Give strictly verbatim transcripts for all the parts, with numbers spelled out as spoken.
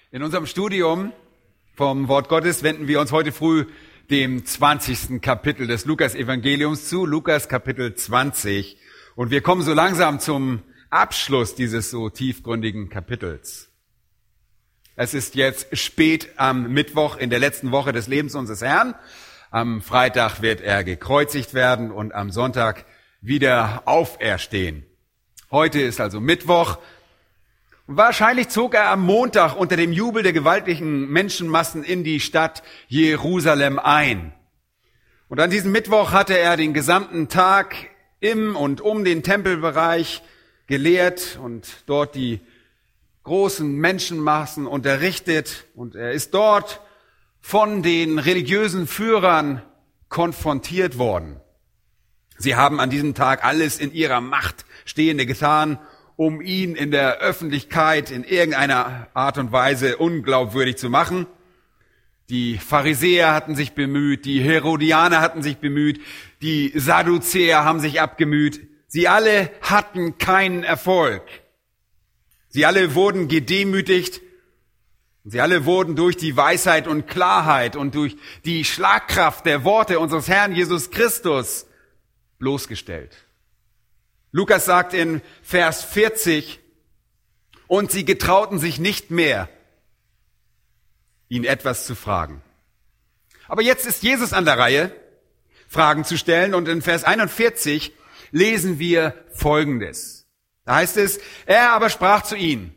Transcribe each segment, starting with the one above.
In unserem Studium vom Wort Gottes wenden wir uns heute früh dem zwanzigsten Kapitel des Lukas-Evangeliums zu, Lukas Kapitel zwanzig. Und wir kommen so langsam zum Abschluss dieses so tiefgründigen Kapitels. Es ist jetzt spät am Mittwoch in der letzten Woche des Lebens unseres Herrn. Am Freitag wird er gekreuzigt werden und am Sonntag wieder auferstehen. Heute ist also Mittwoch. Wahrscheinlich zog er am Montag unter dem Jubel der gewaltigen Menschenmassen in die Stadt Jerusalem ein. Und an diesem Mittwoch hatte er den gesamten Tag im und um den Tempelbereich gelehrt und dort die großen Menschenmassen unterrichtet. Und er ist dort von den religiösen Führern konfrontiert worden. Sie haben an diesem Tag alles in ihrer Macht Stehende getan, um ihn in der Öffentlichkeit in irgendeiner Art und Weise unglaubwürdig zu machen. Die Pharisäer hatten sich bemüht, die Herodianer hatten sich bemüht, die Sadduzäer haben sich abgemüht. Sie alle hatten keinen Erfolg. Sie alle wurden gedemütigt. Sie alle wurden durch die Weisheit und Klarheit und durch die Schlagkraft der Worte unseres Herrn Jesus Christus bloßgestellt. Lukas sagt in Vers vierzig, und sie getrauten sich nicht mehr, ihn etwas zu fragen. Aber jetzt ist Jesus an der Reihe, Fragen zu stellen, und in Vers einundvierzig lesen wir Folgendes. Da heißt es, er aber sprach zu ihnen,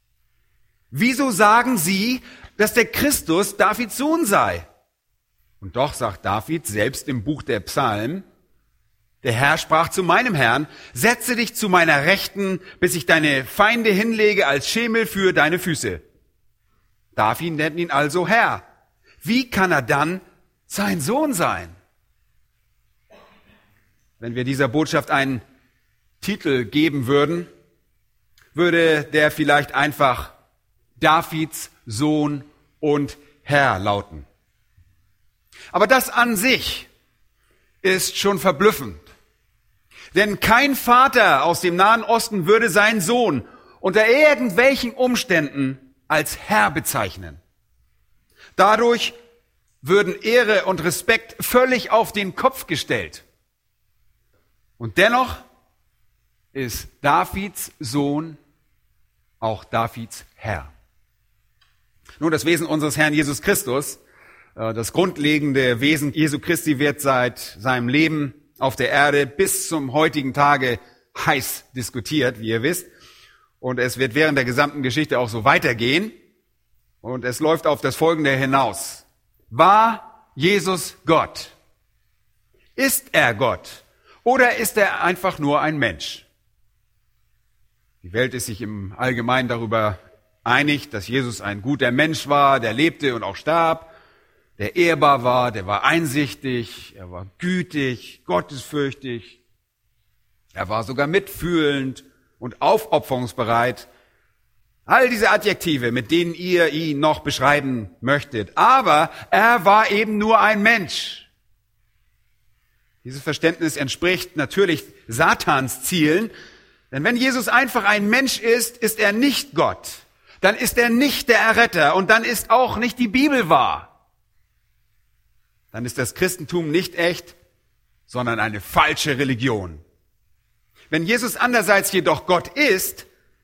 wieso sagen Sie, dass der Christus Davids Sohn sei? Und doch sagt David selbst im Buch der Psalmen, der Herr sprach zu meinem Herrn, setze dich zu meiner Rechten, bis ich deine Feinde hinlege als Schemel für deine Füße. David nennt ihn also Herr. Wie kann er dann sein Sohn sein? Wenn wir dieser Botschaft einen Titel geben würden, würde der vielleicht einfach Davids Sohn und Herr lauten. Aber das an sich ist schon verblüffend. Denn kein Vater aus dem Nahen Osten würde seinen Sohn unter irgendwelchen Umständen als Herr bezeichnen. Dadurch würden Ehre und Respekt völlig auf den Kopf gestellt. Und dennoch ist Davids Sohn auch Davids Herr. Nun, das Wesen unseres Herrn Jesus Christus, das grundlegende Wesen Jesu Christi wird seit seinem Leben auf der Erde bis zum heutigen Tage heiß diskutiert, wie ihr wisst. Und es wird während der gesamten Geschichte auch so weitergehen. Und es läuft auf das Folgende hinaus. War Jesus Gott? Ist er Gott? Oder ist er einfach nur ein Mensch? Die Welt ist sich im Allgemeinen darüber einig, dass Jesus ein guter Mensch war, der lebte und auch starb, der ehrbar war, der war einsichtig, er war gütig, gottesfürchtig, er war sogar mitfühlend und aufopferungsbereit. All diese Adjektive, mit denen ihr ihn noch beschreiben möchtet. Aber er war eben nur ein Mensch. Dieses Verständnis entspricht natürlich Satans Zielen, denn wenn Jesus einfach ein Mensch ist, ist er nicht Gott. Dann ist er nicht der Erretter und dann ist auch nicht die Bibel wahr. Dann ist das Christentum nicht echt, sondern eine falsche Religion. Wenn Jesus andererseits jedoch Gott ist,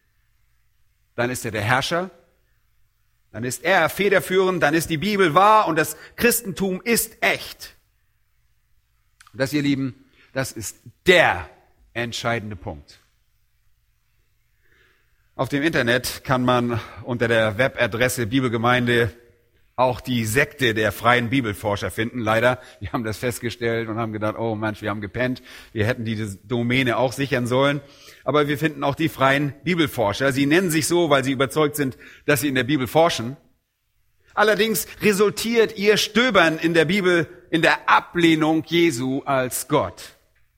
dann ist er der Herrscher, dann ist er federführend, dann ist die Bibel wahr und das Christentum ist echt. Und das, ihr Lieben, das ist der entscheidende Punkt. Auf dem Internet kann man unter der Webadresse Bibelgemeinde auch die Sekte der freien Bibelforscher finden. Leider, wir haben das festgestellt und haben gedacht, oh Mensch, wir haben gepennt. Wir hätten diese Domäne auch sichern sollen. Aber wir finden auch die freien Bibelforscher. Sie nennen sich so, weil sie überzeugt sind, dass sie in der Bibel forschen. Allerdings resultiert ihr Stöbern in der Bibel in der Ablehnung Jesu als Gott.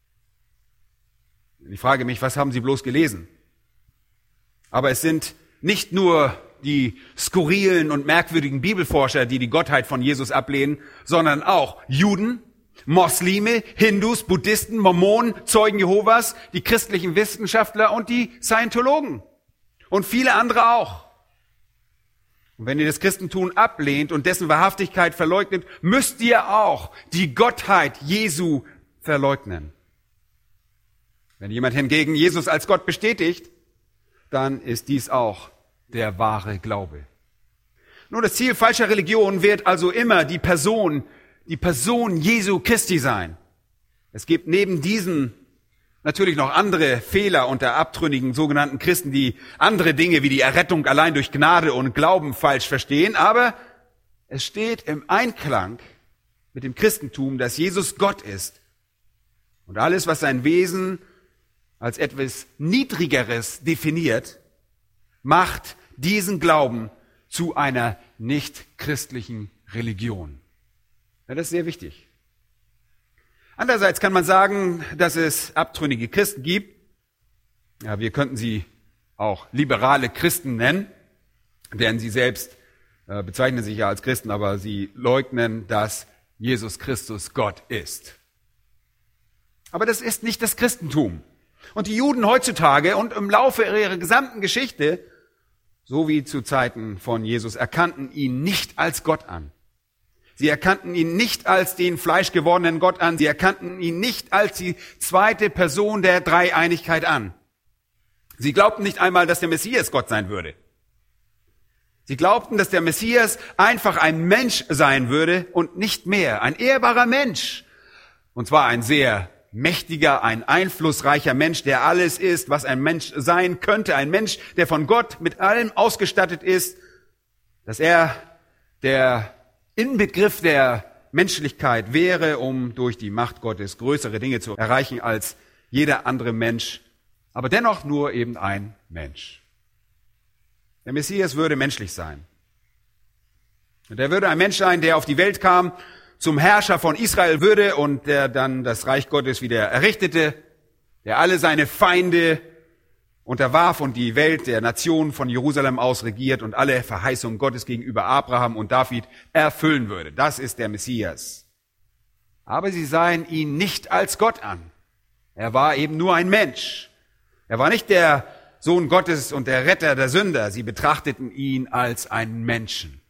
Ich frage mich, was haben sie bloß gelesen? Aber es sind nicht nur die skurrilen und merkwürdigen Bibelforscher, die die Gottheit von Jesus ablehnen, sondern auch Juden, Moslime, Hindus, Buddhisten, Mormonen, Zeugen Jehovas, die christlichen Wissenschaftler und die Scientologen und viele andere auch. Und wenn ihr das Christentum ablehnt und dessen Wahrhaftigkeit verleugnet, müsst ihr auch die Gottheit Jesu verleugnen. Wenn jemand hingegen Jesus als Gott bestätigt, dann ist dies auch der wahre Glaube. Nun, das Ziel falscher Religion wird also immer die Person, die Person Jesu Christi sein. Es gibt neben diesen natürlich noch andere Fehler unter abtrünnigen sogenannten Christen, die andere Dinge wie die Errettung allein durch Gnade und Glauben falsch verstehen, aber es steht im Einklang mit dem Christentum, dass Jesus Gott ist. Und alles, was sein Wesen als etwas Niedrigeres definiert, macht diesen Glauben zu einer nicht-christlichen Religion. Ja, das ist sehr wichtig. Andererseits kann man sagen, dass es abtrünnige Christen gibt. Ja, wir könnten sie auch liberale Christen nennen, denn sie selbst äh, bezeichnen sich ja als Christen, aber sie leugnen, dass Jesus Christus Gott ist. Aber das ist nicht das Christentum. Und die Juden heutzutage und im Laufe ihrer gesamten Geschichte, so wie zu Zeiten von Jesus, erkannten ihn nicht als Gott an. Sie erkannten ihn nicht als den fleischgewordenen Gott an. Sie erkannten ihn nicht als die zweite Person der Dreieinigkeit an. Sie glaubten nicht einmal, dass der Messias Gott sein würde. Sie glaubten, dass der Messias einfach ein Mensch sein würde und nicht mehr. Ein ehrbarer Mensch. Und zwar ein sehr mächtiger, ein einflussreicher Mensch, der alles ist, was ein Mensch sein könnte. Ein Mensch, der von Gott mit allem ausgestattet ist, dass er der Inbegriff der Menschlichkeit wäre, um durch die Macht Gottes größere Dinge zu erreichen als jeder andere Mensch, aber dennoch nur eben ein Mensch. Der Messias würde menschlich sein. Und er würde ein Mensch sein, der auf die Welt kam, zum Herrscher von Israel würde und der dann das Reich Gottes wieder errichtete, der alle seine Feinde unterwarf und die Welt der Nation von Jerusalem aus regiert und alle Verheißungen Gottes gegenüber Abraham und David erfüllen würde. Das ist der Messias. Aber sie sahen ihn nicht als Gott an. Er war eben nur ein Mensch. Er war nicht der Sohn Gottes und der Retter der Sünder. Sie betrachteten ihn als einen Menschen.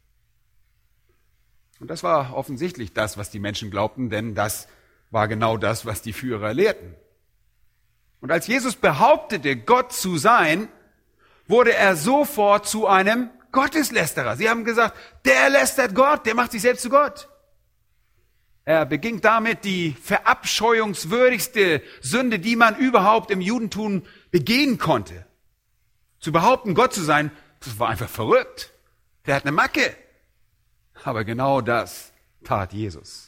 Und das war offensichtlich das, was die Menschen glaubten, denn das war genau das, was die Führer lehrten. Und als Jesus behauptete, Gott zu sein, wurde er sofort zu einem Gotteslästerer. Sie haben gesagt, der lästert Gott, der macht sich selbst zu Gott. Er beging damit die verabscheuungswürdigste Sünde, die man überhaupt im Judentum begehen konnte. Zu behaupten, Gott zu sein, das war einfach verrückt. Der hat eine Macke. Aber genau das tat Jesus.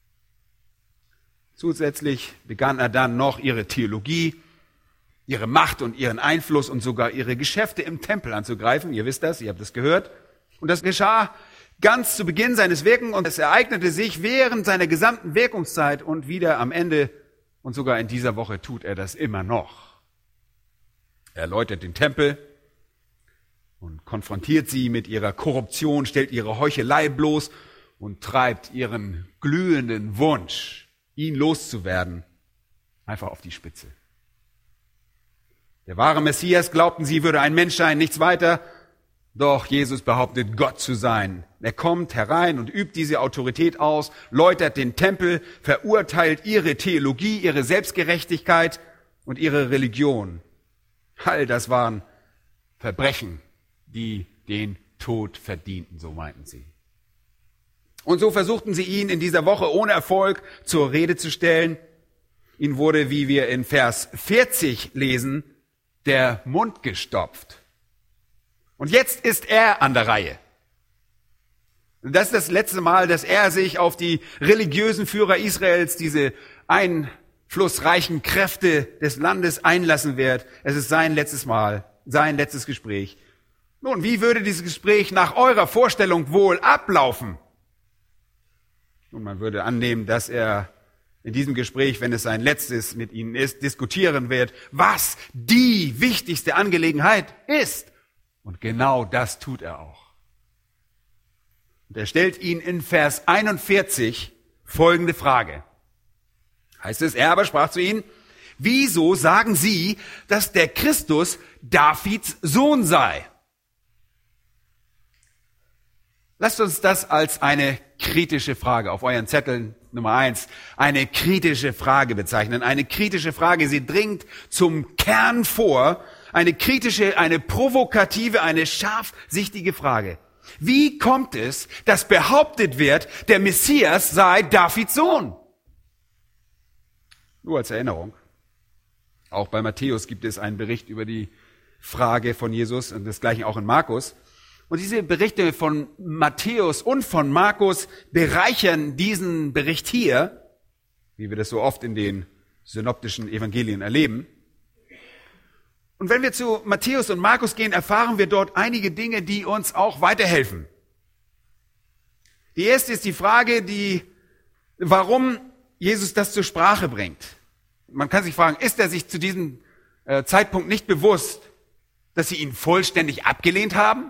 Zusätzlich begann er dann noch ihre Theologie, ihre Macht und ihren Einfluss und sogar ihre Geschäfte im Tempel anzugreifen. Ihr wisst das, ihr habt das gehört. Und das geschah ganz zu Beginn seines Wirkens und es ereignete sich während seiner gesamten Wirkungszeit und wieder am Ende und sogar in dieser Woche tut er das immer noch. Er läutet den Tempel und konfrontiert sie mit ihrer Korruption, stellt ihre Heuchelei bloß und treibt ihren glühenden Wunsch, ihn loszuwerden, einfach auf die Spitze. Der wahre Messias, glaubten sie, würde ein Mensch sein, nichts weiter. Doch Jesus behauptet, Gott zu sein. Er kommt herein und übt diese Autorität aus, läutert den Tempel, verurteilt ihre Theologie, ihre Selbstgerechtigkeit und ihre Religion. All das waren Verbrechen, die den Tod verdienten, so meinten sie. Und so versuchten sie ihn in dieser Woche ohne Erfolg zur Rede zu stellen. Ihnen wurde, wie wir in Vers vierzig lesen, der Mund gestopft. Und jetzt ist er an der Reihe. Das ist das letzte Mal, dass er sich auf die religiösen Führer Israels, diese einflussreichen Kräfte des Landes einlassen wird. Es ist sein letztes Mal, sein letztes Gespräch. Nun, wie würde dieses Gespräch nach eurer Vorstellung wohl ablaufen? Und man würde annehmen, dass er in diesem Gespräch, wenn es sein letztes mit ihnen ist, diskutieren wird, was die wichtigste Angelegenheit ist. Und genau das tut er auch. Und er stellt ihnen in Vers einundvierzig folgende Frage. Heißt es, er aber sprach zu ihnen, wieso sagen Sie, dass der Christus Davids Sohn sei? Lasst uns das als eine kritische Frage auf euren Zetteln Nummer eins, eine kritische Frage bezeichnen. Eine kritische Frage, sie dringt zum Kern vor. Eine kritische, eine provokative, eine scharfsichtige Frage. Wie kommt es, dass behauptet wird, der Messias sei Davids Sohn? Nur als Erinnerung. Auch bei Matthäus gibt es einen Bericht über die Frage von Jesus und desgleichen auch in Markus. Und diese Berichte von Matthäus und von Markus bereichern diesen Bericht hier, wie wir das so oft in den synoptischen Evangelien erleben. Und wenn wir zu Matthäus und Markus gehen, erfahren wir dort einige Dinge, die uns auch weiterhelfen. Die erste ist die Frage, die, warum Jesus das zur Sprache bringt. Man kann sich fragen, ist er sich zu diesem äh, Zeitpunkt nicht bewusst, dass sie ihn vollständig abgelehnt haben?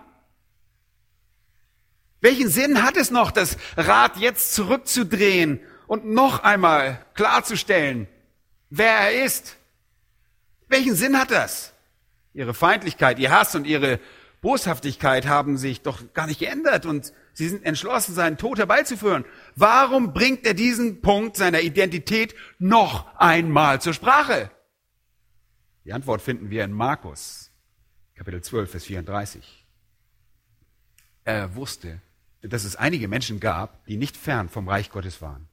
Welchen Sinn hat es noch, das Rad jetzt zurückzudrehen und noch einmal klarzustellen, wer er ist? Welchen Sinn hat das? Ihre Feindlichkeit, ihr Hass und ihre Boshaftigkeit haben sich doch gar nicht geändert und sie sind entschlossen, seinen Tod herbeizuführen. Warum bringt er diesen Punkt seiner Identität noch einmal zur Sprache? Die Antwort finden wir in Markus, Kapitel zwölf, Vers vierunddreißig. Er wusste, dass es einige Menschen gab, die nicht fern vom Reich Gottes waren.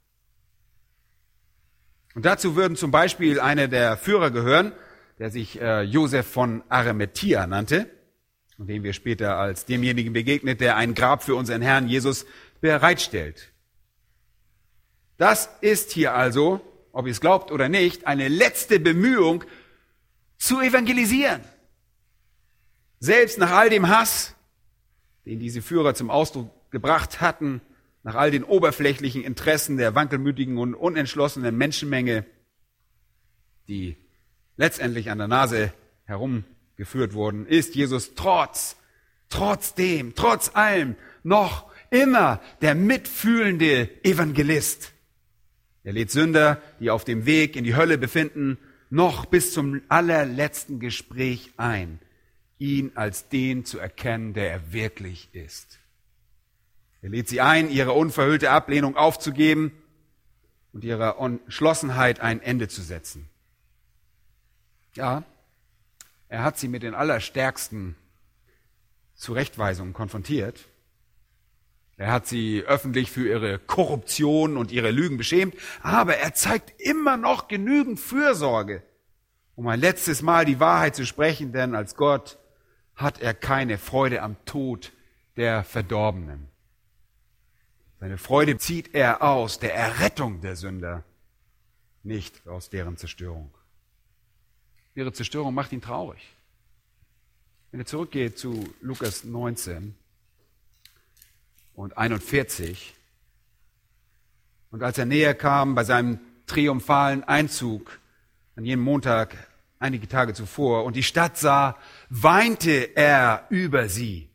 Und dazu würden zum Beispiel einer der Führer gehören, der sich äh, Josef von Arimathea nannte und dem wir später als demjenigen begegnet, der ein Grab für unseren Herrn Jesus bereitstellt. Das ist hier also, ob ihr es glaubt oder nicht, eine letzte Bemühung zu evangelisieren. Selbst nach all dem Hass, den diese Führer zum Ausdruck gebracht hatten, nach all den oberflächlichen Interessen der wankelmütigen und unentschlossenen Menschenmenge, die letztendlich an der Nase herumgeführt wurden, ist Jesus trotz, trotzdem, trotz allem noch immer der mitfühlende Evangelist. Er lädt Sünder, die auf dem Weg in die Hölle befinden, noch bis zum allerletzten Gespräch ein, ihn als den zu erkennen, der er wirklich ist. Er lädt sie ein, ihre unverhüllte Ablehnung aufzugeben und ihrer Entschlossenheit ein Ende zu setzen. Ja, er hat sie mit den allerstärksten Zurechtweisungen konfrontiert. Er hat sie öffentlich für ihre Korruption und ihre Lügen beschämt, aber er zeigt immer noch genügend Fürsorge, um ein letztes Mal die Wahrheit zu sprechen, denn als Gott hat er keine Freude am Tod der Verdorbenen. Seine Freude zieht er aus der Errettung der Sünder, nicht aus deren Zerstörung. Ihre Zerstörung macht ihn traurig. Wenn ihr zurückgeht zu Lukas neunzehn und einundvierzig, und als er näher kam bei seinem triumphalen Einzug an jenem Montag, einige Tage zuvor, und die Stadt sah, weinte er über sie.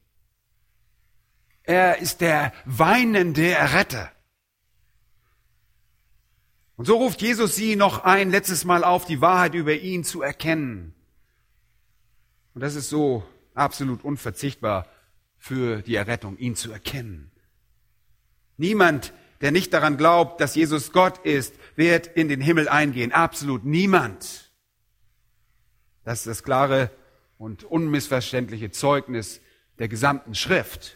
Er ist der weinende Erretter. Und so ruft Jesus sie noch ein letztes Mal auf, die Wahrheit über ihn zu erkennen. Und das ist so absolut unverzichtbar für die Errettung, ihn zu erkennen. Niemand, der nicht daran glaubt, dass Jesus Gott ist, wird in den Himmel eingehen. Absolut niemand. Das ist das klare und unmissverständliche Zeugnis der gesamten Schrift.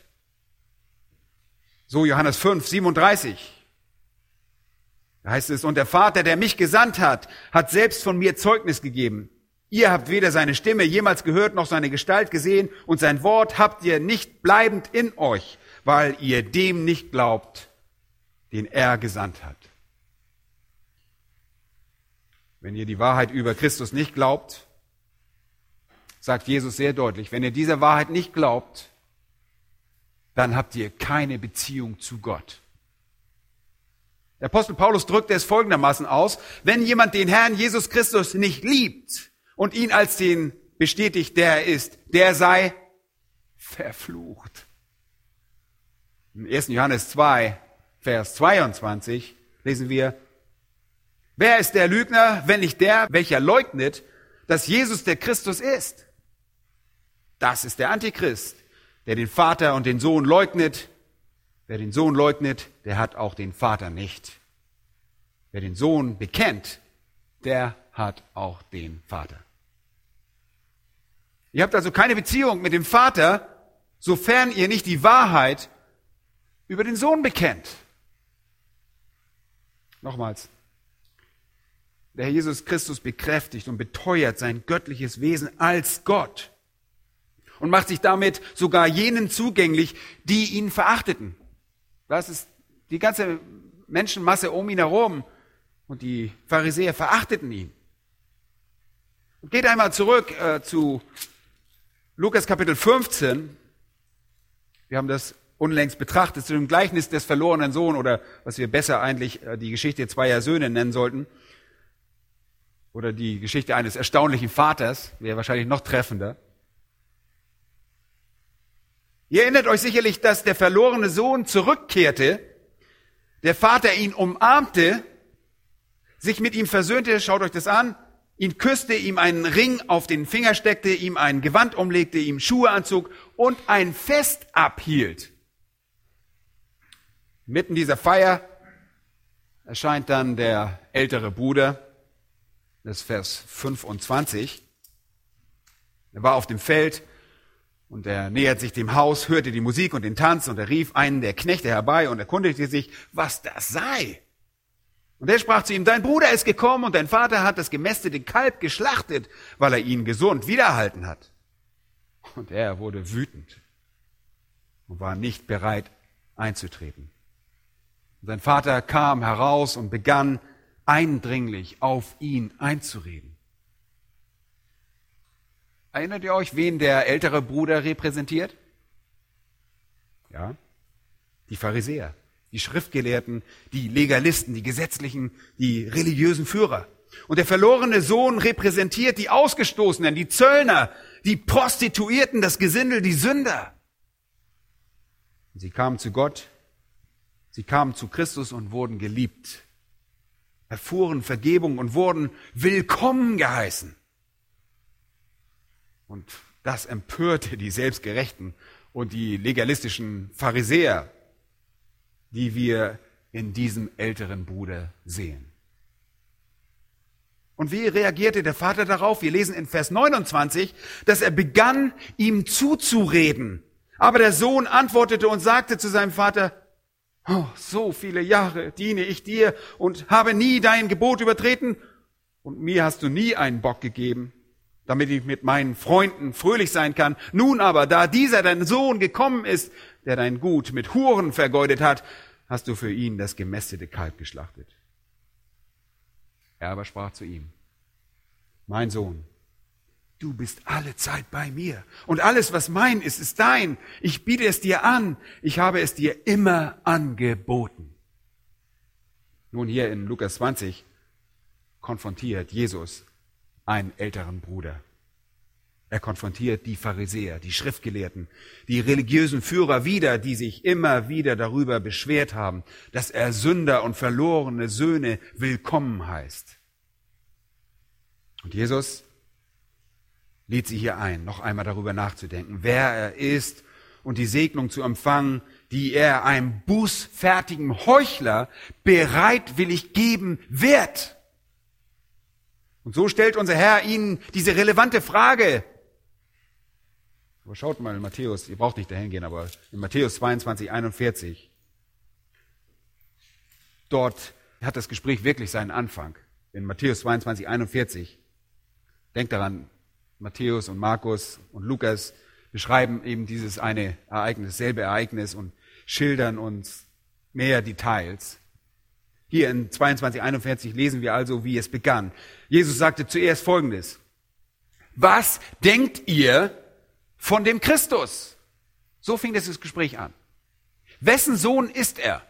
So Johannes fünf, siebenunddreißig. Da heißt es, und der Vater, der mich gesandt hat, hat selbst von mir Zeugnis gegeben. Ihr habt weder seine Stimme jemals gehört, noch seine Gestalt gesehen, und sein Wort habt ihr nicht bleibend in euch, weil ihr dem nicht glaubt, den er gesandt hat. Wenn ihr die Wahrheit über Christus nicht glaubt, sagt Jesus sehr deutlich, wenn ihr dieser Wahrheit nicht glaubt, dann habt ihr keine Beziehung zu Gott. Der Apostel Paulus drückte es folgendermaßen aus, wenn jemand den Herrn Jesus Christus nicht liebt und ihn als den bestätigt, der er ist, der sei verflucht. Im ersten Johannes zwei, Vers zweiundzwanzig lesen wir, wer ist der Lügner, wenn nicht der, welcher leugnet, dass Jesus der Christus ist? Das ist der Antichrist, der den Vater und den Sohn leugnet. Wer den Sohn leugnet, der hat auch den Vater nicht. Wer den Sohn bekennt, der hat auch den Vater. Ihr habt also keine Beziehung mit dem Vater, sofern ihr nicht die Wahrheit über den Sohn bekennt. Nochmals. Der Herr Jesus Christus bekräftigt und beteuert sein göttliches Wesen als Gott und macht sich damit sogar jenen zugänglich, die ihn verachteten. Das ist die ganze Menschenmasse um ihn herum und die Pharisäer verachteten ihn. Und geht einmal zurück äh, zu Lukas Kapitel fünfzehn. Wir haben das unlängst betrachtet, zu dem Gleichnis des verlorenen Sohnes oder was wir besser eigentlich äh, die Geschichte zweier Söhne nennen sollten. Oder die Geschichte eines erstaunlichen Vaters, wäre wahrscheinlich noch treffender. Ihr erinnert euch sicherlich, dass der verlorene Sohn zurückkehrte, der Vater ihn umarmte, sich mit ihm versöhnte, schaut euch das an, ihn küsste, ihm einen Ring auf den Finger steckte, ihm ein Gewand umlegte, ihm Schuhe anzog und ein Fest abhielt. Mitten dieser Feier erscheint dann der ältere Bruder, das ist Vers fünfundzwanzig. Er war auf dem Feld und er nähert sich dem Haus, hörte die Musik und den Tanz und er rief einen der Knechte herbei und erkundigte sich, was das sei. Und er sprach zu ihm, dein Bruder ist gekommen und dein Vater hat das gemästete Kalb geschlachtet, weil er ihn gesund wiedererhalten hat. Und er wurde wütend und war nicht bereit einzutreten. Und sein Vater kam heraus und begann eindringlich auf ihn einzureden. Erinnert ihr euch, wen der ältere Bruder repräsentiert? Ja, die Pharisäer, die Schriftgelehrten, die Legalisten, die Gesetzlichen, die religiösen Führer. Und der verlorene Sohn repräsentiert die Ausgestoßenen, die Zöllner, die Prostituierten, das Gesindel, die Sünder. Sie kamen zu Gott, sie kamen zu Christus und wurden geliebt, erfuhren Vergebung und wurden willkommen geheißen. Und das empörte die Selbstgerechten und die legalistischen Pharisäer, die wir in diesem älteren Bruder sehen. Und wie reagierte der Vater darauf? Wir lesen in Vers neunundzwanzig, dass er begann, ihm zuzureden. Aber der Sohn antwortete und sagte zu seinem Vater, oh, so viele Jahre diene ich dir und habe nie dein Gebot übertreten und mir hast du nie einen Bock gegeben, damit ich mit meinen Freunden fröhlich sein kann. Nun aber, da dieser dein Sohn gekommen ist, der dein Gut mit Huren vergeudet hat, hast du für ihn das gemästete Kalb geschlachtet. Er aber sprach zu ihm, mein Sohn, du bist alle Zeit bei mir und alles, was mein ist, ist dein. Ich biete es dir an, ich habe es dir immer angeboten. Nun hier in Lukas zwanzig konfrontiert Jesus einen älteren Bruder. Er konfrontiert die Pharisäer, die Schriftgelehrten, die religiösen Führer wieder, die sich immer wieder darüber beschwert haben, dass er Sünder und verlorene Söhne willkommen heißt. Und Jesus lädt sie hier ein, noch einmal darüber nachzudenken, wer er ist und die Segnung zu empfangen, die er einem bußfertigen Heuchler bereitwillig geben wird. Und so stellt unser Herr ihnen diese relevante Frage. Aber schaut mal in Matthäus, ihr braucht nicht dahin gehen, aber in Matthäus zweiundzwanzig, einundvierzig. Dort hat das Gespräch wirklich seinen Anfang. In Matthäus zweiundzwanzig, einundvierzig. Denkt daran, Matthäus und Markus und Lukas beschreiben eben dieses eine Ereignis, dasselbe Ereignis und schildern uns mehr Details. Hier in zweiundzwanzig, einundvierzig lesen wir also, wie es begann. Jesus sagte zuerst Folgendes. Was denkt ihr von dem Christus? So fing das Gespräch an. Wessen Sohn ist er?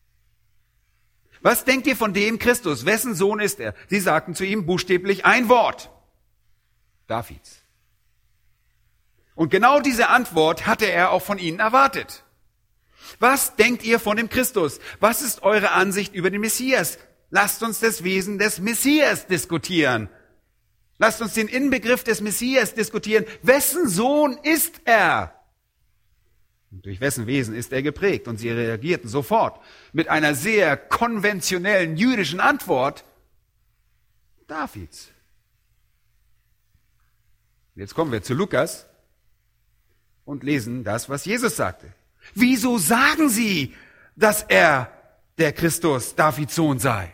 Was denkt ihr von dem Christus? Wessen Sohn ist er? Sie sagten zu ihm buchstäblich ein Wort. Davids. Und genau diese Antwort hatte er auch von ihnen erwartet. Was denkt ihr von dem Christus? Was ist eure Ansicht über den Messias? Lasst uns das Wesen des Messias diskutieren. Lasst uns den Inbegriff des Messias diskutieren. Wessen Sohn ist er? Und durch wessen Wesen ist er geprägt? Und sie reagierten sofort mit einer sehr konventionellen jüdischen Antwort: Davids. Jetzt kommen wir zu Lukas und lesen das, was Jesus sagte. Wieso sagen Sie, dass er, der Christus, Davids Sohn sei?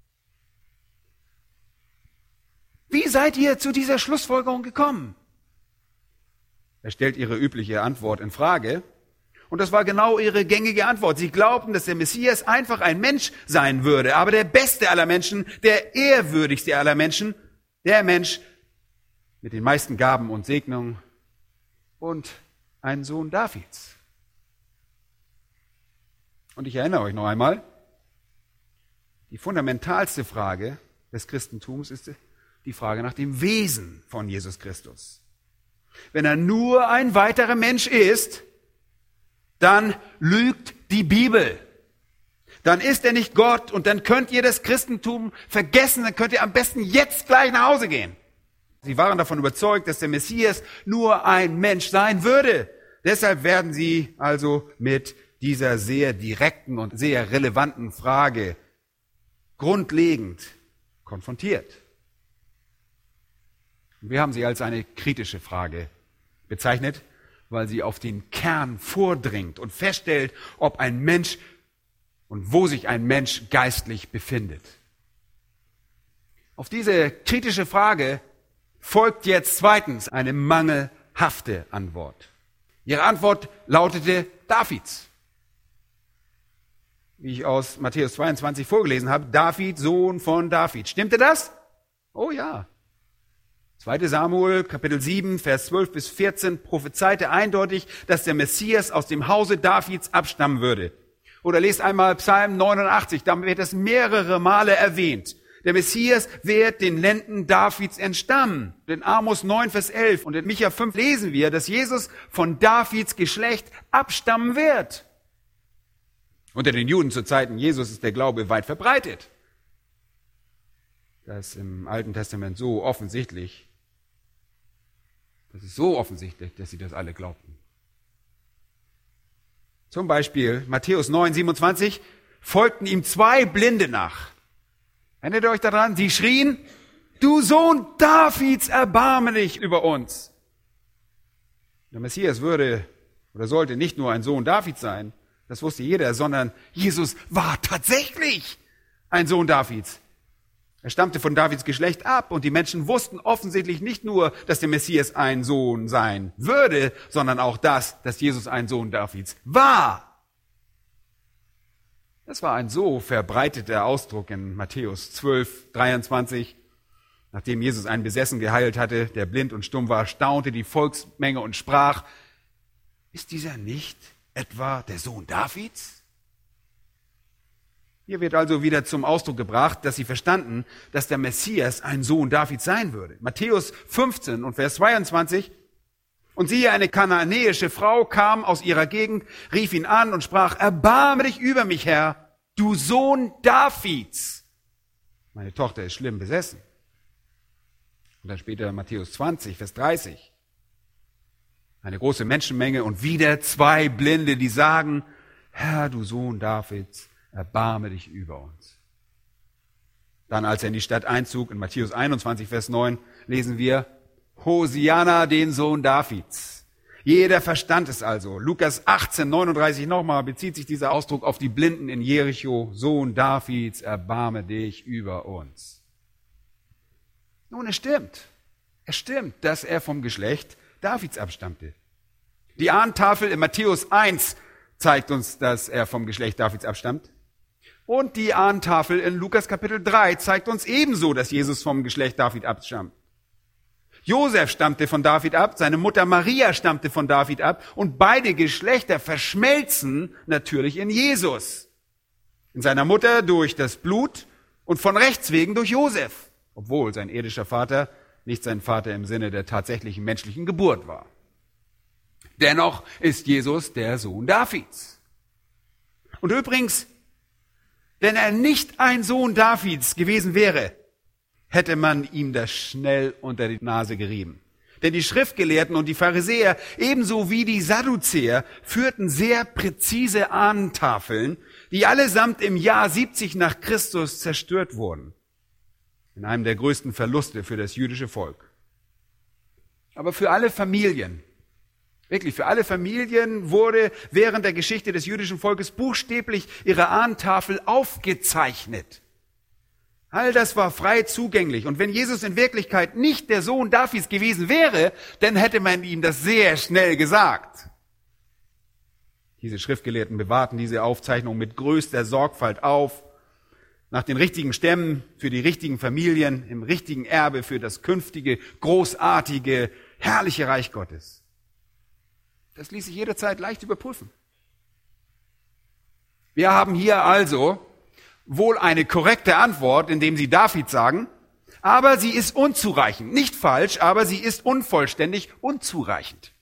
Wie seid ihr zu dieser Schlussfolgerung gekommen? Er stellt ihre übliche Antwort in Frage. Und das war genau ihre gängige Antwort. Sie glaubten, dass der Messias einfach ein Mensch sein würde, aber der beste aller Menschen, der ehrwürdigste aller Menschen, der Mensch mit den meisten Gaben und Segnungen und ein Sohn Davids. Und ich erinnere euch noch einmal, die fundamentalste Frage des Christentums ist die Frage nach dem Wesen von Jesus Christus. Wenn er nur ein weiterer Mensch ist, dann lügt die Bibel. Dann ist er nicht Gott und dann könnt ihr das Christentum vergessen, dann könnt ihr am besten jetzt gleich nach Hause gehen. Sie waren davon überzeugt, dass der Messias nur ein Mensch sein würde. Deshalb werden sie also mit dieser sehr direkten und sehr relevanten Frage grundlegend konfrontiert. Wir haben sie als eine kritische Frage bezeichnet, weil sie auf den Kern vordringt und feststellt, ob ein Mensch und wo sich ein Mensch geistlich befindet. Auf diese kritische Frage folgt jetzt zweitens eine mangelhafte Antwort. Ihre Antwort lautete Davids. Wie ich aus Matthäus zweiundzwanzig vorgelesen habe, David, Sohn von David. Stimmte das? Oh ja. zweiter Samuel, Kapitel sieben, Vers zwölf bis vierzehn prophezeite eindeutig, dass der Messias aus dem Hause Davids abstammen würde. Oder lest einmal Psalm neunundachtzig, da wird das mehrere Male erwähnt. Der Messias wird den Lenden Davids entstammen. In Amos neun, Vers elf und in Micha fünf lesen wir, dass Jesus von Davids Geschlecht abstammen wird. Unter den Juden zu Zeiten Jesus ist der Glaube weit verbreitet. Das ist im Alten Testament so offensichtlich, das ist so offensichtlich, dass sie das alle glaubten. Zum Beispiel Matthäus neun, siebenundzwanzig, folgten ihm zwei Blinde nach. Erinnert ihr euch daran? Sie schrien: Du Sohn Davids, erbarme dich über uns. Der Messias würde oder sollte nicht nur ein Sohn Davids sein, das wusste jeder, sondern Jesus war tatsächlich ein Sohn Davids. Er stammte von Davids Geschlecht ab und die Menschen wussten offensichtlich nicht nur, dass der Messias ein Sohn sein würde, sondern auch das, dass Jesus ein Sohn Davids war. Das war ein so verbreiteter Ausdruck in Matthäus zwölf, dreiundzwanzig. Nachdem Jesus einen Besessen geheilt hatte, der blind und stumm war, staunte die Volksmenge und sprach: Ist dieser nicht etwa der Sohn Davids? Hier wird also wieder zum Ausdruck gebracht, dass sie verstanden, dass der Messias ein Sohn Davids sein würde. Matthäus fünfzehn und Vers zweiundzwanzig. Und siehe, eine kananäische Frau kam aus ihrer Gegend, rief ihn an und sprach: Erbarme dich über mich, Herr, du Sohn Davids. Meine Tochter ist schlimm besessen. Und dann später Matthäus zwanzig, Vers dreißig. Eine große Menschenmenge und wieder zwei Blinde, die sagen: Herr, du Sohn Davids, erbarme dich über uns. Dann, als er in die Stadt einzog, in Matthäus einundzwanzig, Vers neun, lesen wir: Hosianna, den Sohn Davids. Jeder verstand es also. Lukas achtzehn, neununddreißig nochmal bezieht sich dieser Ausdruck auf die Blinden in Jericho. Sohn Davids, erbarme dich über uns. Nun, es stimmt. Es stimmt, dass er vom Geschlecht Davids abstammte. Die Ahntafel in Matthäus eins zeigt uns, dass er vom Geschlecht Davids abstammt. Und die Ahntafel in Lukas Kapitel drei zeigt uns ebenso, dass Jesus vom Geschlecht David abstammt. Josef stammte von David ab, seine Mutter Maria stammte von David ab und beide Geschlechter verschmelzen natürlich in Jesus. In seiner Mutter durch das Blut und von Rechts wegen durch Josef, obwohl sein irdischer Vater nicht sein Vater im Sinne der tatsächlichen menschlichen Geburt war. Dennoch ist Jesus der Sohn Davids. Und übrigens, wenn er nicht ein Sohn Davids gewesen wäre, hätte man ihm das schnell unter die Nase gerieben. Denn die Schriftgelehrten und die Pharisäer, ebenso wie die Sadduzäer, führten sehr präzise Ahnentafeln, die allesamt im Jahr siebzig nach Christus zerstört wurden. In einem der größten Verluste für das jüdische Volk. Aber für alle Familien, wirklich für alle Familien wurde während der Geschichte des jüdischen Volkes buchstäblich ihre Ahnentafel aufgezeichnet. All das war frei zugänglich. Und wenn Jesus in Wirklichkeit nicht der Sohn Davids gewesen wäre, dann hätte man ihm das sehr schnell gesagt. Diese Schriftgelehrten bewahrten diese Aufzeichnung mit größter Sorgfalt auf, nach den richtigen Stämmen für die richtigen Familien, im richtigen Erbe für das künftige, großartige, herrliche Reich Gottes. Das ließ sich jederzeit leicht überprüfen. Wir haben hier also wohl eine korrekte Antwort, indem sie David sagen, aber sie ist unzureichend. Nicht falsch, aber sie ist unvollständig, unzureichend.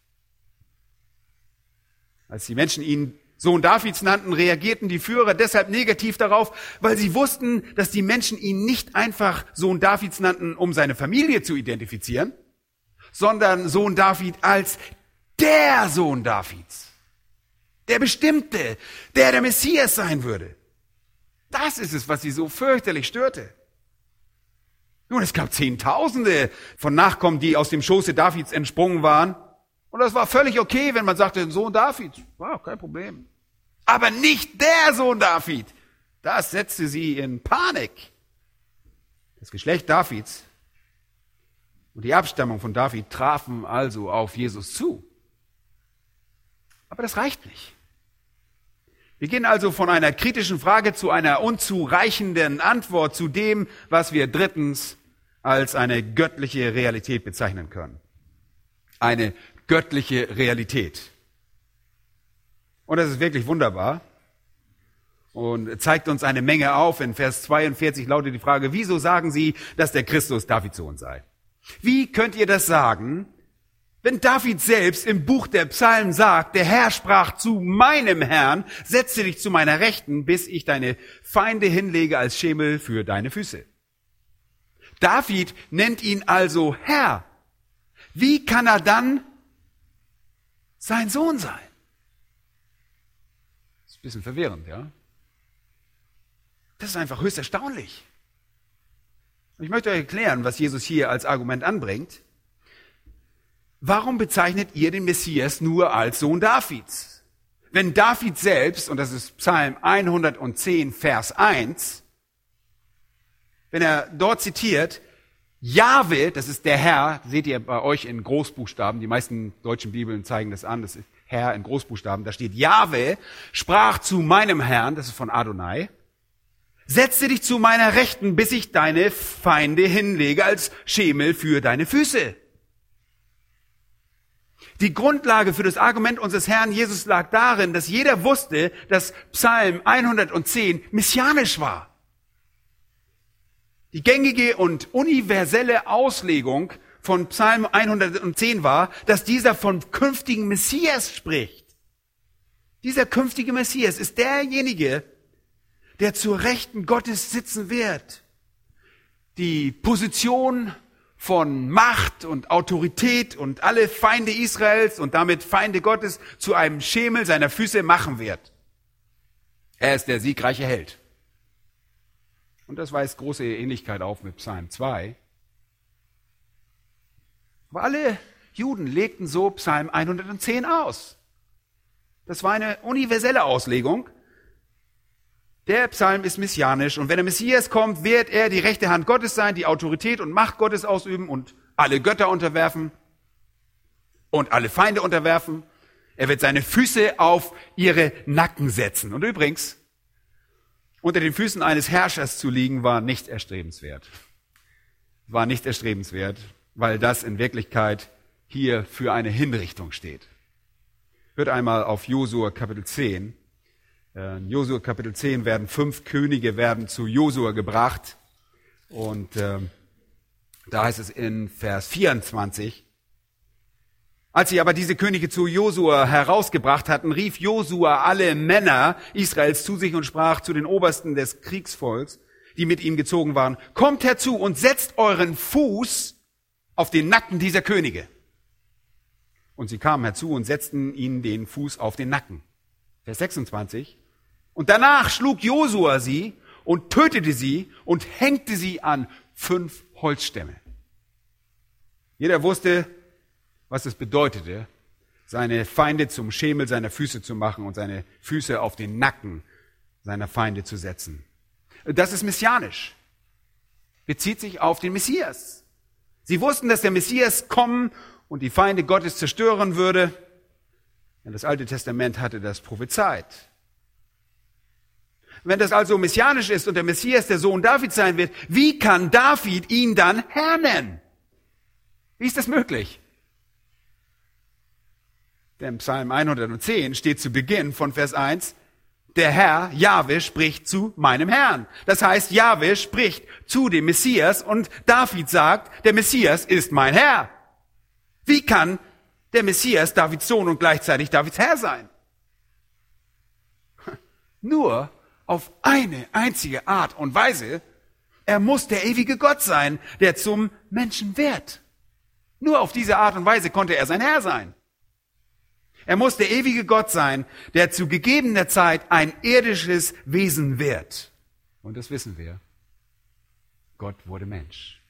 Als die Menschen ihn Sohn Davids nannten, reagierten die Führer deshalb negativ darauf, weil sie wussten, dass die Menschen ihn nicht einfach Sohn Davids nannten, um seine Familie zu identifizieren, sondern Sohn David als der Sohn Davids. Der Bestimmte, der der Messias sein würde. Das ist es, was sie so fürchterlich störte. Nun, es gab Zehntausende von Nachkommen, die aus dem Schoße Davids entsprungen waren. Und das war völlig okay, wenn man sagte, Sohn David, wow, kein Problem. Aber nicht der Sohn David. Das setzte sie in Panik. Das Geschlecht Davids und die Abstammung von David trafen also auf Jesus zu. Aber das reicht nicht. Wir gehen also von einer kritischen Frage zu einer unzureichenden Antwort zu dem, was wir drittens als eine göttliche Realität bezeichnen können. Eine göttliche Realität. Und das ist wirklich wunderbar und zeigt uns eine Menge auf. In Vers zweiundvierzig lautet die Frage, wieso sagen Sie, dass der Christus Davids Sohn sei? Wie könnt ihr das sagen, wenn David selbst im Buch der Psalmen sagt, der Herr sprach zu meinem Herrn, setze dich zu meiner Rechten, bis ich deine Feinde hinlege als Schemel für deine Füße. David nennt ihn also Herr. Wie kann er dann sein Sohn sein? Das ist ein bisschen verwirrend, ja? Das ist einfach höchst erstaunlich. Und ich möchte euch erklären, was Jesus hier als Argument anbringt. Warum bezeichnet ihr den Messias nur als Sohn Davids? Wenn David selbst, und das ist Psalm hundertzehn, Vers eins, wenn er dort zitiert, Jahwe, das ist der Herr, seht ihr bei euch in Großbuchstaben, die meisten deutschen Bibeln zeigen das an, das ist Herr in Großbuchstaben, da steht Jahwe, sprach zu meinem Herrn, das ist von Adonai, setze dich zu meiner Rechten, bis ich deine Feinde hinlege als Schemel für deine Füße. Die Grundlage für das Argument unseres Herrn Jesus lag darin, dass jeder wusste, dass Psalm hundertzehn messianisch war. Die gängige und universelle Auslegung von Psalm hundertzehn war, dass dieser vom künftigen Messias spricht. Dieser künftige Messias ist derjenige, der zur Rechten Gottes sitzen wird. Die Position von Macht und Autorität und alle Feinde Israels und damit Feinde Gottes zu einem Schemel seiner Füße machen wird. Er ist der siegreiche Held. Und das weist große Ähnlichkeit auf mit Psalm zwei. Aber alle Juden legten so Psalm hundertzehn aus. Das war eine universelle Auslegung. Der Psalm ist messianisch und wenn der Messias kommt, wird er die rechte Hand Gottes sein, die Autorität und Macht Gottes ausüben und alle Götter unterwerfen und alle Feinde unterwerfen. Er wird seine Füße auf ihre Nacken setzen. Und übrigens, unter den Füßen eines Herrschers zu liegen, war nicht erstrebenswert. War nicht erstrebenswert, weil das in Wirklichkeit hier für eine Hinrichtung steht. Hört einmal auf Josua Kapitel zehn. In Josua Kapitel zehn werden fünf Könige werden zu Josua gebracht. Und äh, da heißt es in Vers vierundzwanzig, als sie aber diese Könige zu Josua herausgebracht hatten, rief Josua alle Männer Israels zu sich und sprach zu den Obersten des Kriegsvolks, die mit ihm gezogen waren, kommt herzu und setzt euren Fuß auf den Nacken dieser Könige. Und sie kamen herzu und setzten ihnen den Fuß auf den Nacken. Vers sechsundzwanzig. Und danach schlug Josua sie und tötete sie und hängte sie an fünf Holzstämme. Jeder wusste, was es bedeutete, seine Feinde zum Schemel seiner Füße zu machen und seine Füße auf den Nacken seiner Feinde zu setzen. Das ist messianisch. Bezieht sich auf den Messias. Sie wussten, dass der Messias kommen und die Feinde Gottes zerstören würde. Denn das Alte Testament hatte das prophezeit. Wenn das also messianisch ist und der Messias der Sohn Davids sein wird, wie kann David ihn dann Herr nennen? Wie ist das möglich? Denn Psalm hundertzehn steht zu Beginn von Vers eins, der Herr, Jahwe, spricht zu meinem Herrn. Das heißt, Jahwe spricht zu dem Messias und David sagt, der Messias ist mein Herr. Wie kann der Messias Davids Sohn und gleichzeitig Davids Herr sein? Nur auf eine einzige Art und Weise. Er muss der ewige Gott sein, der zum Menschen wird. Nur auf diese Art und Weise konnte er sein Herr sein. Er muss der ewige Gott sein, der zu gegebener Zeit ein irdisches Wesen wird. Und das wissen wir. Gott wurde Mensch.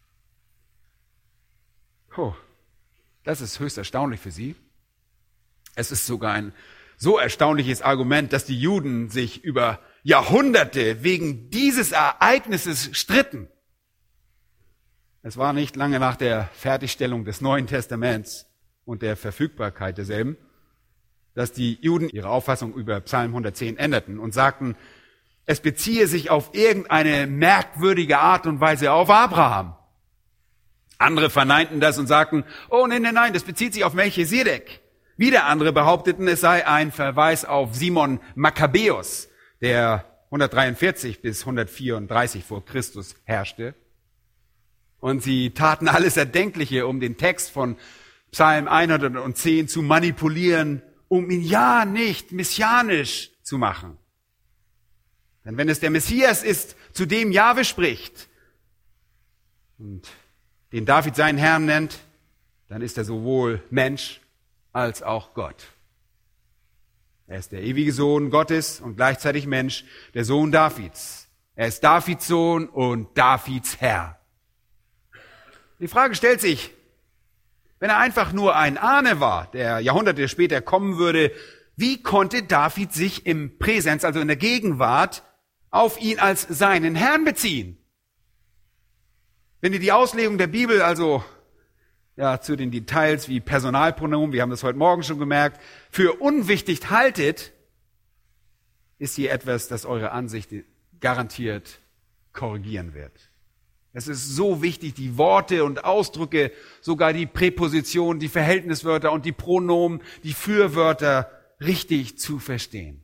Oh, das ist höchst erstaunlich für Sie. Es ist sogar ein so erstaunliches Argument, dass die Juden sich über Jahrhunderte wegen dieses Ereignisses stritten. Es war nicht lange nach der Fertigstellung des Neuen Testaments und der Verfügbarkeit derselben, dass die Juden ihre Auffassung über Psalm hundertzehn änderten und sagten, es beziehe sich auf irgendeine merkwürdige Art und Weise auf Abraham. Andere verneinten das und sagten, oh nein, nein, nein, das bezieht sich auf Melchisedek. Wieder andere behaupteten, es sei ein Verweis auf Simon Makkabäus, der hundertdreiundvierzig bis hundertvierunddreißig vor Christus herrschte. Und sie taten alles Erdenkliche, um den Text von Psalm hundertzehn zu manipulieren, um ihn ja nicht messianisch zu machen. Denn wenn es der Messias ist, zu dem Jahwe spricht und den David seinen Herrn nennt, dann ist er sowohl Mensch als auch Gott. Er ist der ewige Sohn Gottes und gleichzeitig Mensch, der Sohn Davids. Er ist Davids Sohn und Davids Herr. Die Frage stellt sich, wenn er einfach nur ein Ahne war, der Jahrhunderte später kommen würde, wie konnte David sich im Präsens, also in der Gegenwart, auf ihn als seinen Herrn beziehen? Wenn ihr die Auslegung der Bibel also ja, zu den Details wie Personalpronomen, wir haben das heute Morgen schon gemerkt, für unwichtig haltet, ist hier etwas, das eure Ansicht garantiert korrigieren wird. Es ist so wichtig, die Worte und Ausdrücke, sogar die Präpositionen, die Verhältniswörter und die Pronomen, die Fürwörter richtig zu verstehen.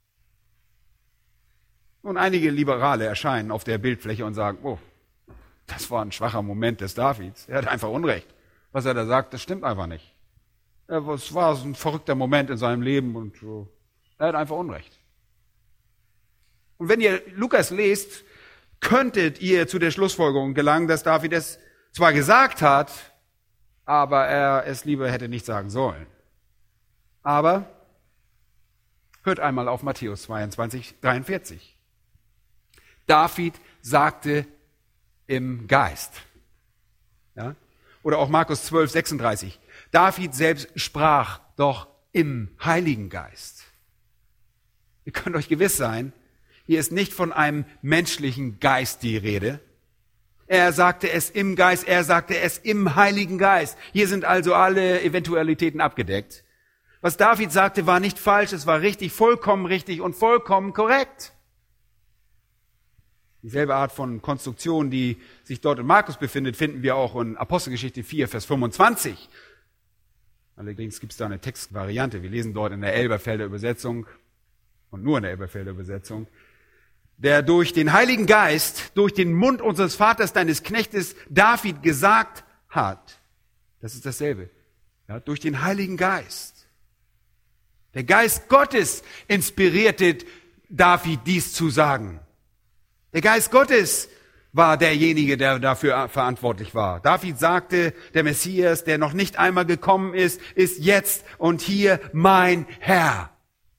Und einige Liberale erscheinen auf der Bildfläche und sagen, oh, das war ein schwacher Moment des Davids. Er hat einfach Unrecht. Was er da sagt, das stimmt einfach nicht. Es war so ein verrückter Moment in seinem Leben und er hat einfach Unrecht. Und wenn ihr Lukas lest, könntet ihr zu der Schlussfolgerung gelangen, dass David es zwar gesagt hat, aber er es lieber hätte nicht sagen sollen. Aber hört einmal auf Matthäus zweiundzwanzig, dreiundvierzig. David sagte im Geist. Ja? Oder auch Markus zwölf, sechsunddreißig. David selbst sprach doch im Heiligen Geist. Ihr könnt euch gewiss sein, hier ist nicht von einem menschlichen Geist die Rede. Er sagte es im Geist, er sagte es im Heiligen Geist. Hier sind also alle Eventualitäten abgedeckt. Was David sagte, war nicht falsch, es war richtig, vollkommen richtig und vollkommen korrekt. Dieselbe Art von Konstruktion, die sich dort in Markus befindet, finden wir auch in Apostelgeschichte vier, Vers fünfundzwanzig. Allerdings gibt es da eine Textvariante. Wir lesen dort in der Elberfelder Übersetzung und nur in der Elberfelder Übersetzung. Der durch den Heiligen Geist, durch den Mund unseres Vaters, deines Knechtes David gesagt hat. Das ist dasselbe. Ja, durch den Heiligen Geist. Der Geist Gottes inspirierte David, dies zu sagen. Der Geist Gottes war derjenige, der dafür verantwortlich war. David sagte, der Messias, der noch nicht einmal gekommen ist, ist jetzt und hier mein Herr.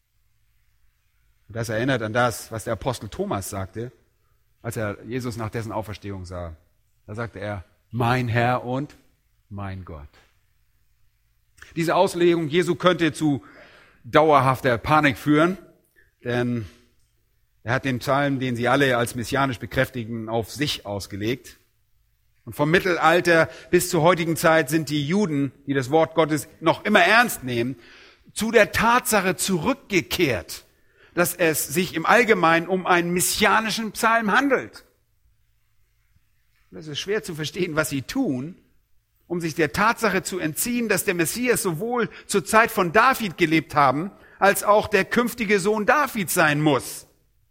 Das erinnert an das, was der Apostel Thomas sagte, als er Jesus nach dessen Auferstehung sah. Da sagte er, mein Herr und mein Gott. Diese Auslegung Jesu könnte zu dauerhafter Panik führen, denn er hat den Psalm, den sie alle als messianisch bekräftigen, auf sich ausgelegt. Und vom Mittelalter bis zur heutigen Zeit sind die Juden, die das Wort Gottes noch immer ernst nehmen, zu der Tatsache zurückgekehrt, dass es sich im Allgemeinen um einen messianischen Psalm handelt. Es ist schwer zu verstehen, was sie tun, um sich der Tatsache zu entziehen, dass der Messias sowohl zur Zeit von David gelebt haben, als auch der künftige Sohn Davids sein muss.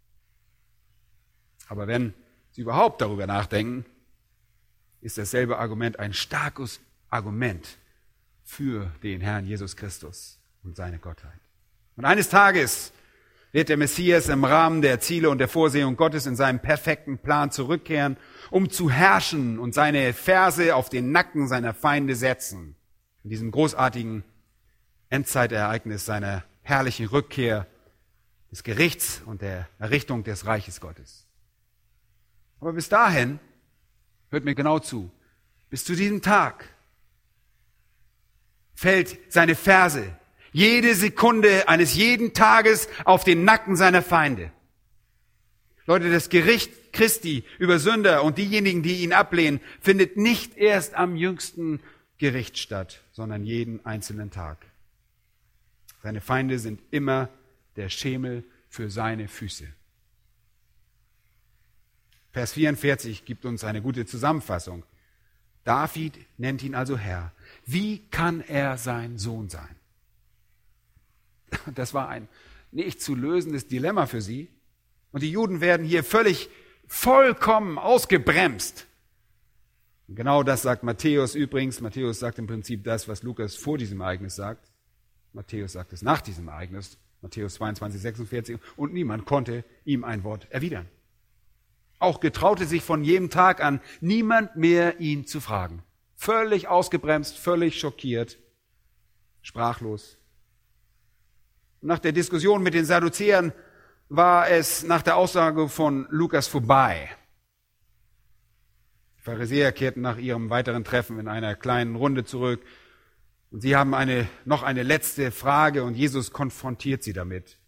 Aber wenn Sie überhaupt darüber nachdenken, ist dasselbe Argument ein starkes Argument für den Herrn Jesus Christus und seine Gottheit. Und eines Tages wird der Messias im Rahmen der Ziele und der Vorsehung Gottes in seinem perfekten Plan zurückkehren, um zu herrschen und seine Ferse auf den Nacken seiner Feinde setzen. In diesem großartigen Endzeitereignis seiner herrlichen Rückkehr des Gerichts und der Errichtung des Reiches Gottes. Aber bis dahin, hört mir genau zu, bis zu diesem Tag fällt seine Ferse jede Sekunde eines jeden Tages auf den Nacken seiner Feinde. Leute, das Gericht Christi über Sünder und diejenigen, die ihn ablehnen, findet nicht erst am jüngsten Gericht statt, sondern jeden einzelnen Tag. Seine Feinde sind immer der Schemel für seine Füße. Vers vierundvierzig gibt uns eine gute Zusammenfassung. David nennt ihn also Herr. Wie kann er sein Sohn sein? Das war ein nicht zu lösendes Dilemma für sie. Und die Juden werden hier völlig, vollkommen ausgebremst. Und genau das sagt Matthäus übrigens. Matthäus sagt im Prinzip das, was Lukas vor diesem Ereignis sagt. Matthäus sagt es nach diesem Ereignis. Matthäus zweiundzwanzig, sechsundvierzig. Und niemand konnte ihm ein Wort erwidern. Auch getraute sich von jedem Tag an niemand mehr, ihn zu fragen. Völlig ausgebremst, völlig schockiert, sprachlos. Nach der Diskussion mit den Sadduzäern war es nach der Aussage von Lukas vorbei. Die Pharisäer kehrten nach ihrem weiteren Treffen in einer kleinen Runde zurück und sie haben eine, noch eine letzte Frage und Jesus konfrontiert sie damit.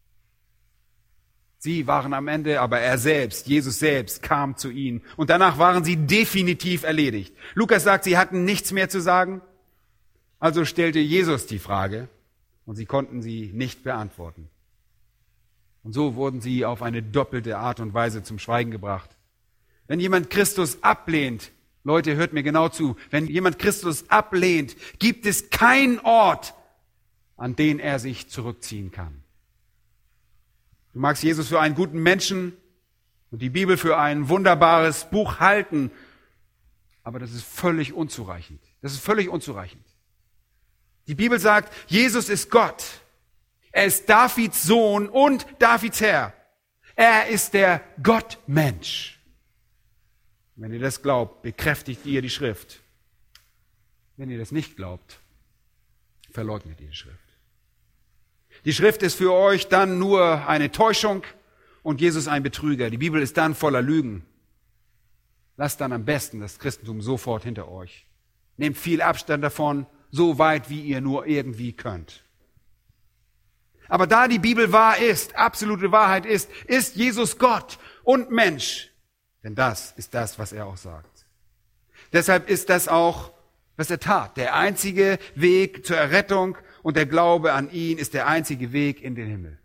Sie waren am Ende, aber er selbst, Jesus selbst, kam zu ihnen. Und danach waren sie definitiv erledigt. Lukas sagt, sie hatten nichts mehr zu sagen. Also stellte Jesus die Frage und sie konnten sie nicht beantworten. Und so wurden sie auf eine doppelte Art und Weise zum Schweigen gebracht. Wenn jemand Christus ablehnt, Leute, hört mir genau zu, wenn jemand Christus ablehnt, gibt es keinen Ort, an den er sich zurückziehen kann. Du magst Jesus für einen guten Menschen und die Bibel für ein wunderbares Buch halten, aber das ist völlig unzureichend. Das ist völlig unzureichend. Die Bibel sagt, Jesus ist Gott. Er ist Davids Sohn und Davids Herr. Er ist der Gottmensch. Wenn ihr das glaubt, bekräftigt ihr die Schrift. Wenn ihr das nicht glaubt, verleugnet ihr die Schrift. Die Schrift ist für euch dann nur eine Täuschung und Jesus ein Betrüger. Die Bibel ist dann voller Lügen. Lasst dann am besten das Christentum sofort hinter euch. Nehmt viel Abstand davon, so weit wie ihr nur irgendwie könnt. Aber da die Bibel wahr ist, absolute Wahrheit ist, ist Jesus Gott und Mensch. Denn das ist das, was er auch sagt. Deshalb ist das auch, was er tat. Der einzige Weg zur Errettung und der Glaube an ihn ist der einzige Weg in den Himmel.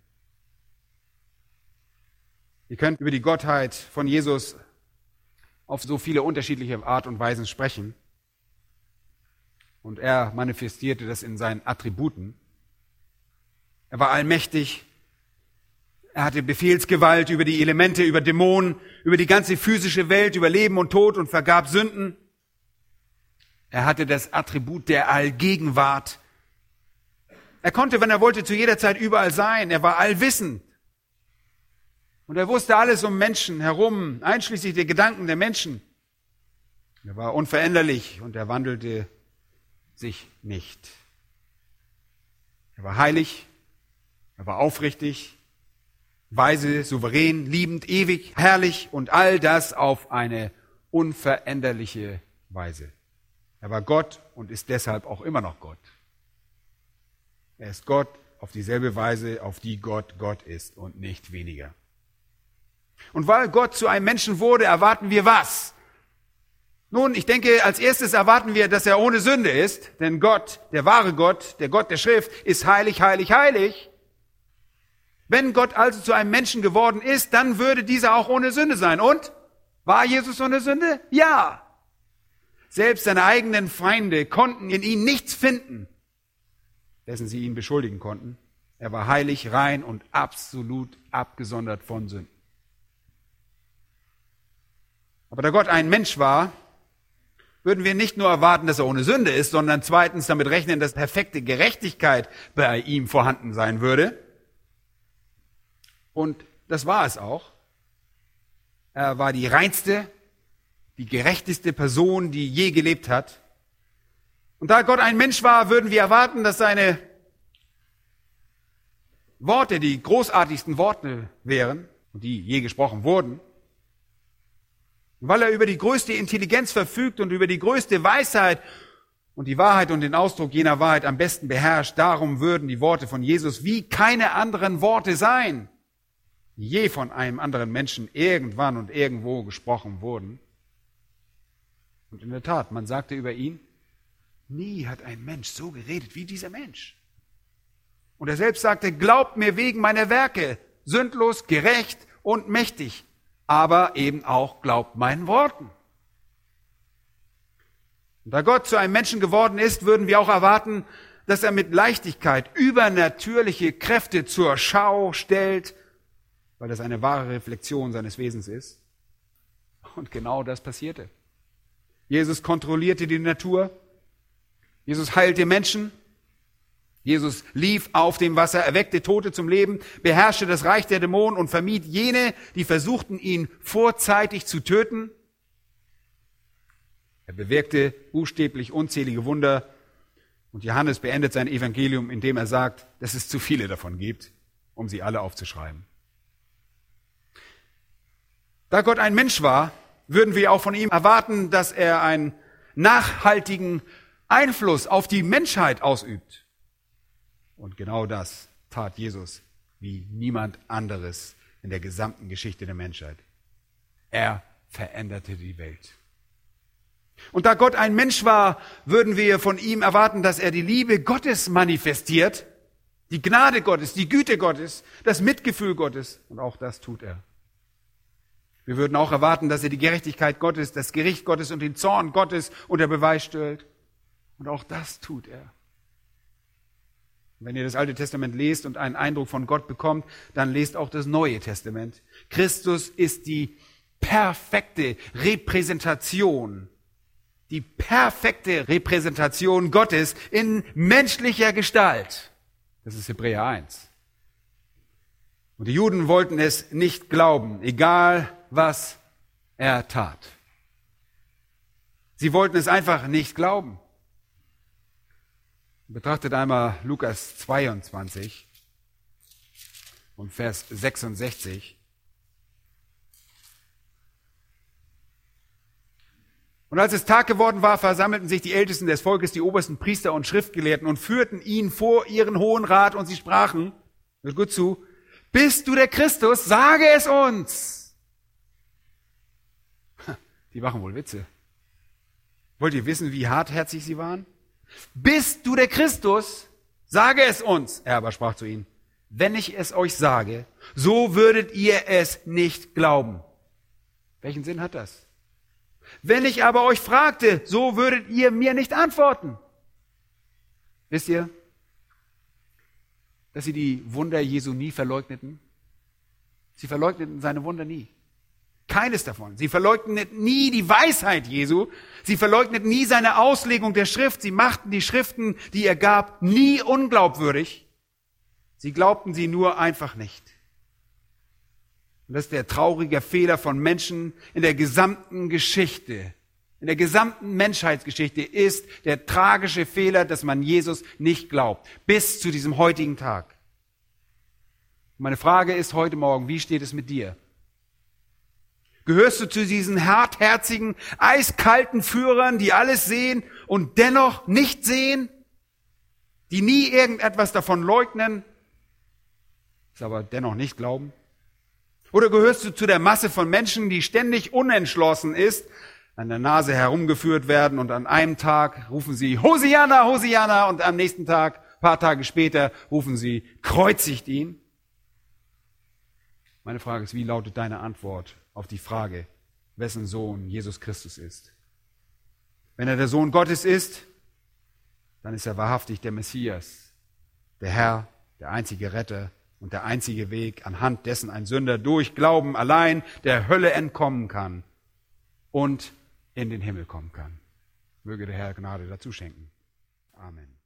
Ihr könnt über die Gottheit von Jesus auf so viele unterschiedliche Art und Weisen sprechen. Und er manifestierte das in seinen Attributen. Er war allmächtig. Er hatte Befehlsgewalt über die Elemente, über Dämonen, über die ganze physische Welt, über Leben und Tod und vergab Sünden. Er hatte das Attribut der Allgegenwart. Er konnte, wenn er wollte, zu jeder Zeit überall sein. Er war allwissend. Und er wusste alles um Menschen herum, einschließlich der Gedanken der Menschen. Er war unveränderlich und er wandelte sich nicht. Er war heilig, er war aufrichtig, weise, souverän, liebend, ewig, herrlich und all das auf eine unveränderliche Weise. Er war Gott und ist deshalb auch immer noch Gott. Er ist Gott auf dieselbe Weise, auf die Gott Gott ist und nicht weniger. Und weil Gott zu einem Menschen wurde, erwarten wir was? Nun, ich denke, als erstes erwarten wir, dass er ohne Sünde ist, denn Gott, der wahre Gott, der Gott der Schrift, ist heilig, heilig, heilig. Wenn Gott also zu einem Menschen geworden ist, dann würde dieser auch ohne Sünde sein. Und? War Jesus ohne Sünde? Ja. Selbst seine eigenen Feinde konnten in ihm nichts finden, dessen sie ihn beschuldigen konnten. Er war heilig, rein und absolut abgesondert von Sünden. Aber da Gott ein Mensch war, würden wir nicht nur erwarten, dass er ohne Sünde ist, sondern zweitens damit rechnen, dass perfekte Gerechtigkeit bei ihm vorhanden sein würde. Und das war es auch. Er war die reinste, die gerechteste Person, die je gelebt hat. Und da Gott ein Mensch war, würden wir erwarten, dass seine Worte die großartigsten Worte wären, die je gesprochen wurden. Weil er über die größte Intelligenz verfügt und über die größte Weisheit und die Wahrheit und den Ausdruck jener Wahrheit am besten beherrscht, darum würden die Worte von Jesus wie keine anderen Worte sein, die je von einem anderen Menschen irgendwann und irgendwo gesprochen wurden. Und in der Tat, man sagte über ihn, nie hat ein Mensch so geredet wie dieser Mensch. Und er selbst sagte, glaubt mir wegen meiner Werke, sündlos, gerecht und mächtig, aber eben auch glaubt meinen Worten. Und da Gott zu einem Menschen geworden ist, würden wir auch erwarten, dass er mit Leichtigkeit übernatürliche Kräfte zur Schau stellt, weil das eine wahre Reflexion seines Wesens ist. Und genau das passierte. Jesus kontrollierte die Natur, Jesus heilte Menschen, Jesus lief auf dem Wasser, erweckte Tote zum Leben, beherrschte das Reich der Dämonen und vermied jene, die versuchten, ihn vorzeitig zu töten. Er bewirkte buchstäblich unzählige Wunder und Johannes beendet sein Evangelium, indem er sagt, dass es zu viele davon gibt, um sie alle aufzuschreiben. Da Gott ein Mensch war, würden wir auch von ihm erwarten, dass er einen nachhaltigen Einfluss auf die Menschheit ausübt. Und genau das tat Jesus wie niemand anderes in der gesamten Geschichte der Menschheit. Er veränderte die Welt. Und da Gott ein Mensch war, würden wir von ihm erwarten, dass er die Liebe Gottes manifestiert, die Gnade Gottes, die Güte Gottes, das Mitgefühl Gottes. Und auch das tut er. Wir würden auch erwarten, dass er die Gerechtigkeit Gottes, das Gericht Gottes und den Zorn Gottes unter Beweis stellt. Und auch das tut er. Wenn ihr das Alte Testament lest und einen Eindruck von Gott bekommt, dann lest auch das Neue Testament. Christus ist die perfekte Repräsentation, die perfekte Repräsentation Gottes in menschlicher Gestalt. Das ist Hebräer eins. Und die Juden wollten es nicht glauben, egal was er tat. Sie wollten es einfach nicht glauben. Betrachtet einmal Lukas zweiundzwanzig und Vers sechsundsechzig. Und als es Tag geworden war, versammelten sich die Ältesten des Volkes, die obersten Priester und Schriftgelehrten und führten ihn vor ihren Hohen Rat und sie sprachen, hört gut zu, bist du der Christus, sage es uns. Die machen wohl Witze. Wollt ihr wissen, wie hartherzig sie waren? Bist du der Christus? Sage es uns. Er aber sprach zu ihnen, wenn ich es euch sage, so würdet ihr es nicht glauben. Welchen Sinn hat das? Wenn ich aber euch fragte, so würdet ihr mir nicht antworten. Wisst ihr, dass sie die Wunder Jesu nie verleugneten? Sie verleugneten seine Wunder nie. Keines davon. Sie verleugneten nie die Weisheit Jesu. Sie verleugneten nie seine Auslegung der Schrift. Sie machten die Schriften, die er gab, nie unglaubwürdig. Sie glaubten sie nur einfach nicht. Und das ist der traurige Fehler von Menschen in der gesamten Geschichte. In der gesamten Menschheitsgeschichte ist der tragische Fehler, dass man Jesus nicht glaubt. Bis zu diesem heutigen Tag. Meine Frage ist heute Morgen, wie steht es mit dir? Gehörst du zu diesen hartherzigen, eiskalten Führern, die alles sehen und dennoch nicht sehen? Die nie irgendetwas davon leugnen, es aber dennoch nicht glauben? Oder gehörst du zu der Masse von Menschen, die ständig unentschlossen ist, an der Nase herumgeführt werden und an einem Tag rufen sie Hosianna, Hosianna und am nächsten Tag, ein paar Tage später, rufen sie kreuzigt ihn? Meine Frage ist, wie lautet deine Antwort auf die Frage, wessen Sohn Jesus Christus ist? Wenn er der Sohn Gottes ist, dann ist er wahrhaftig der Messias, der Herr, der einzige Retter und der einzige Weg, anhand dessen ein Sünder durch Glauben allein der Hölle entkommen kann und in den Himmel kommen kann. Möge der Herr Gnade dazu schenken. Amen.